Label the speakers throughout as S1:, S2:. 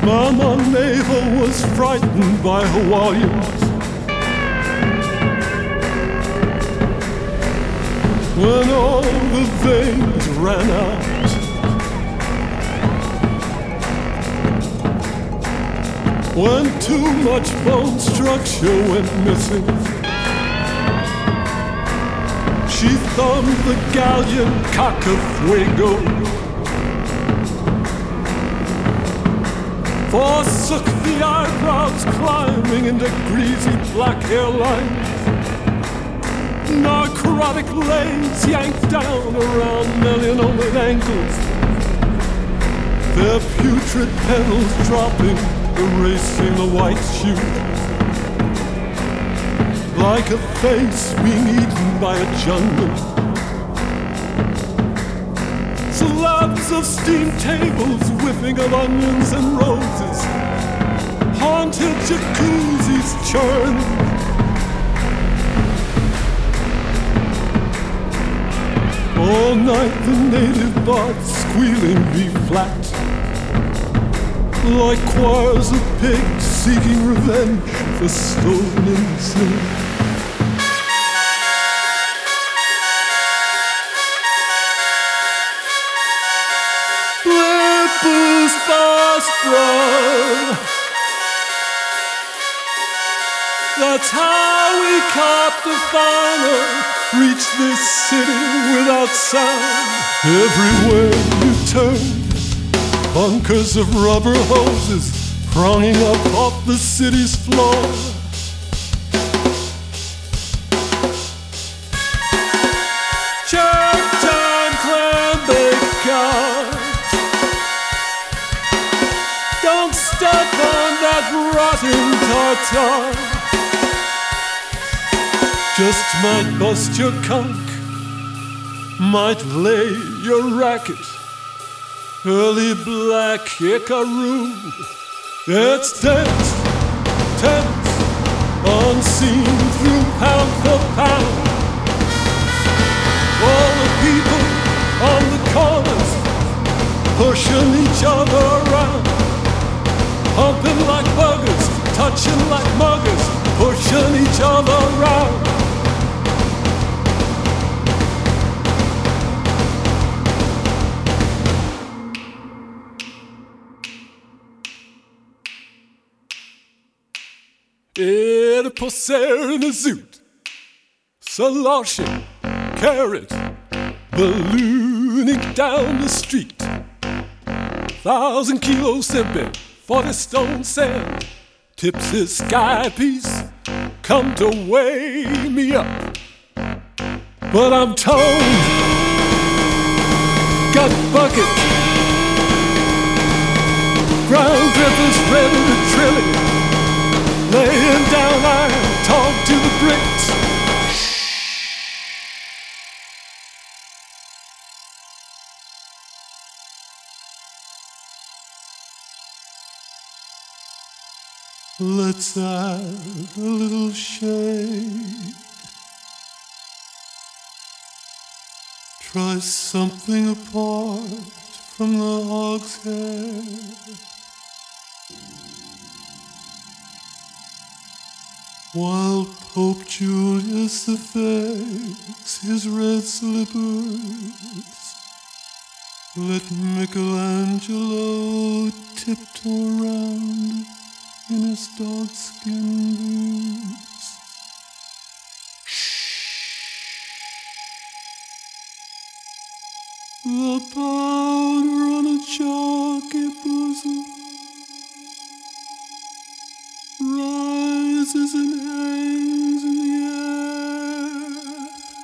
S1: Mama Naval was frightened by Hawaiians. When all the veins ran out, when too much bone structure went missing, she thumbed the galleon Cacafuego, forsook the eyebrows climbing into greasy black hairlines, narcotic legs yanked down around melanoid ankles, their putrid petals dropping, erasing the white shoe, like a face being eaten by a jungle. Slabs of steam tables whiffing of onions and roses, haunted jacuzzis churn. All night the native bards squealing B-flat, like choirs of pigs seeking revenge for stolen sin. Blippo's fast blood. That's how we capped the final, reached this city without sound. Everywhere you turn, bunkers of rubber hoses pronging up off the city's floor. Church time clam bacon. Don't step on that rotten tartar. Just might bust your conch, might lay your racket. Early black Ikaru, it's tense, tense, unseen through pound for pound. All the people on the corners pushing each other around, humping like buggers, touching like muggers, pushing each other around. Ett på Cernazut, Saloshing, carrot, ballooning down the street. 1,000 kilos simping, 40 stone sand, tips his sky piece, come to weigh me up. But I'm toned, got bucket, ground drippers ready to drill it. Laying down iron, talk to the bricks. Let's add a little shade. Try something apart from the hogshead. While Pope Julius affects his red slippers, let Michelangelo tiptoe around in his dog-skin boots. The powder on a chalky bosom rises and hangs in the air.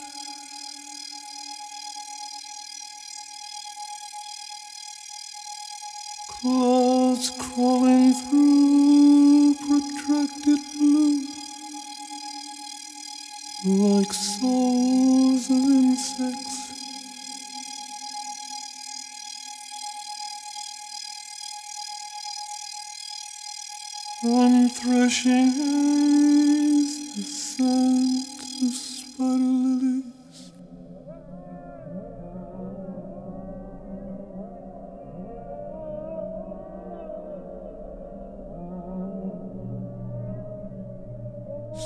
S1: Clouds crawling through protracted blue, like souls of insects. From threshing haze, the scent of spider lilies.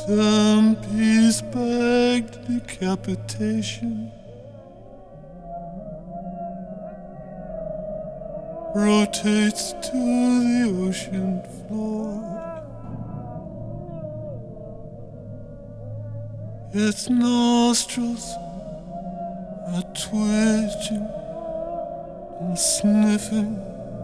S1: Tempe's bagged decapitation rotates to the ocean floor. Its nostrils are twitching and sniffing.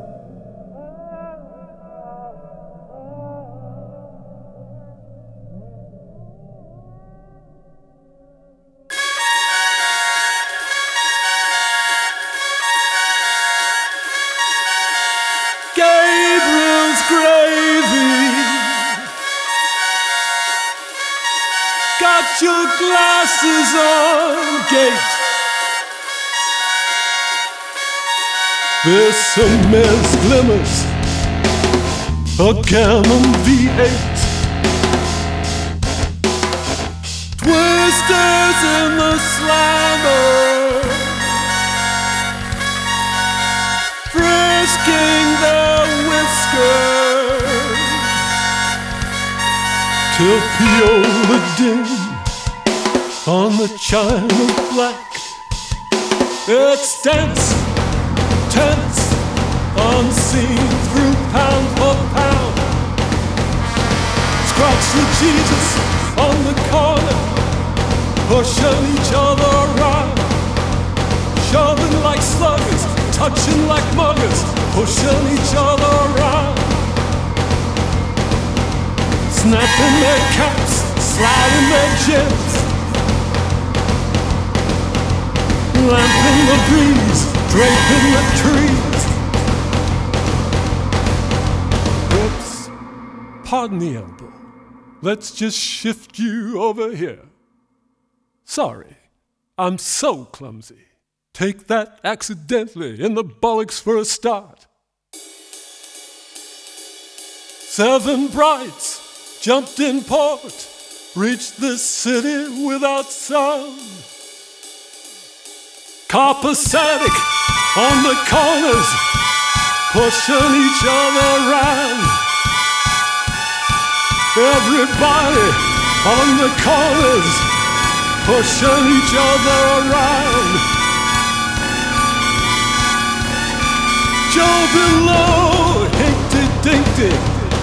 S1: Gabriel's gravy. Got your glasses on gate. There's some mare's glimmers, a Canon V8. Twisters in the slammer, frisking their whiskers till Piola ding on the chime of black. It's dense, tense, unseen through pound for pound. Scratch the Jesus on the corner, pushing each other around, shoving like sluggers, touching like muggers, pushing each other around, snapping their caps, sliding their jibs, lamping the breeze, draping the trees. Oops, pardon the amble. Let's just shift you over here. Sorry, I'm so clumsy. Take that accidentally in the bollocks for a start. 7 brides jumped in port, reached the city without sound. Copacetic on the corners, pushing each other around. Everybody on the corners, pushing each other around. Joe below, hinkty-dinkty,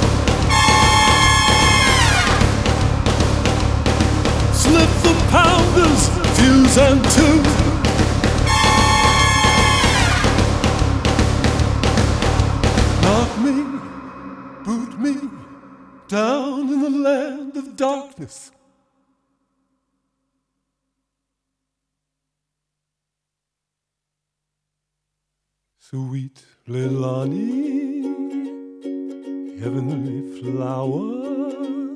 S1: slip the pounders, fuse and two. Knock me, boot me, down in the land of darkness. Sweet Leilani, heavenly flower,